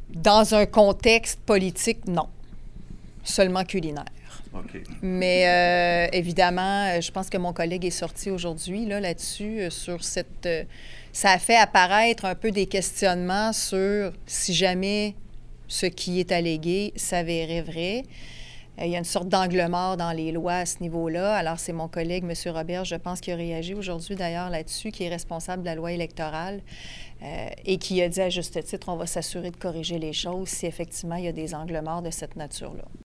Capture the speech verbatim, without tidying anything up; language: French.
Dans un contexte politique, non. Seulement culinaire. OK. Mais euh, évidemment, je pense que mon collègue est sorti aujourd'hui là, là-dessus, euh, sur cette... Euh, ça a fait apparaître un peu des questionnements sur si jamais ce qui est allégué s'avérait vrai. Euh, il y a une sorte d'angle mort dans les lois à ce niveau-là. Alors, c'est mon collègue, M. Robert, je pense, qui a réagi aujourd'hui d'ailleurs là-dessus, qui est responsable de la loi électorale euh, et qui a dit à juste titre, on va s'assurer de corriger les choses si effectivement il y a des angles morts de cette nature-là.